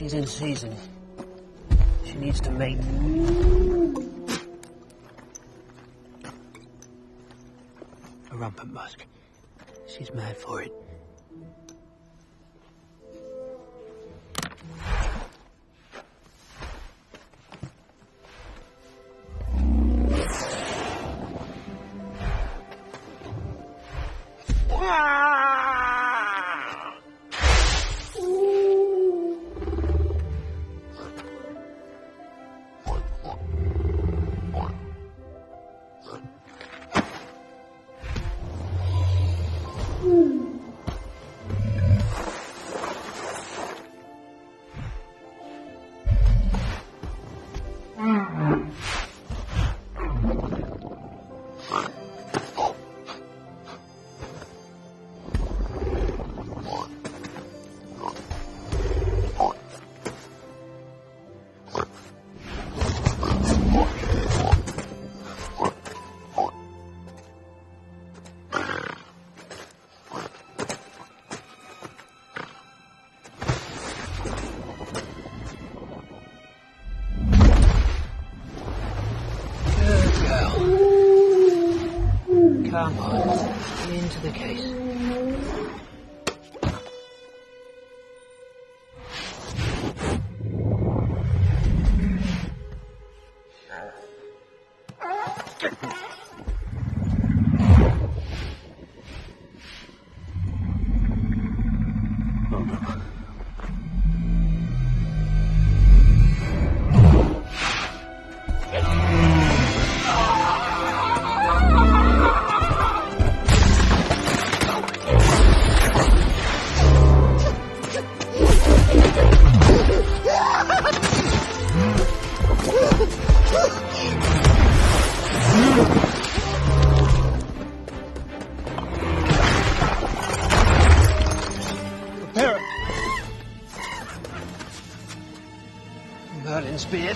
She's in season. She needs to mate. A rampant musk. She's mad for it. Come on, into the case. Merlin's beard.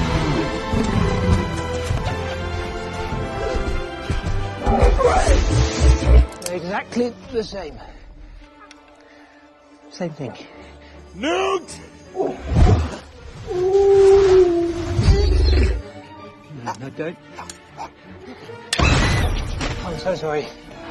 Exactly the same. Same thing. Newt! No, don't. I'm so sorry.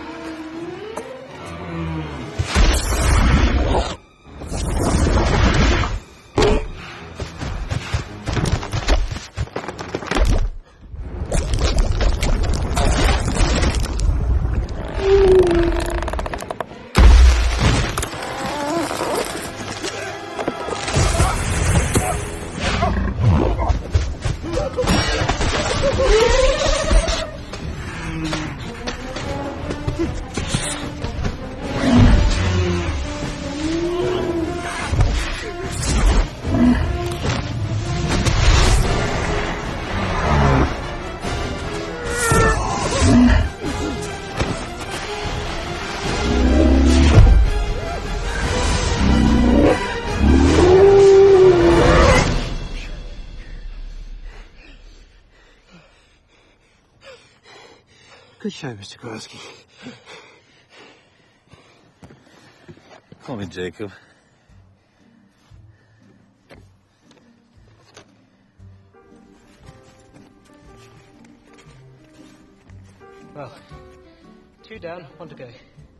Good show, Mr. Gorski. Call me Jacob. Well, 2 down, 1 to go.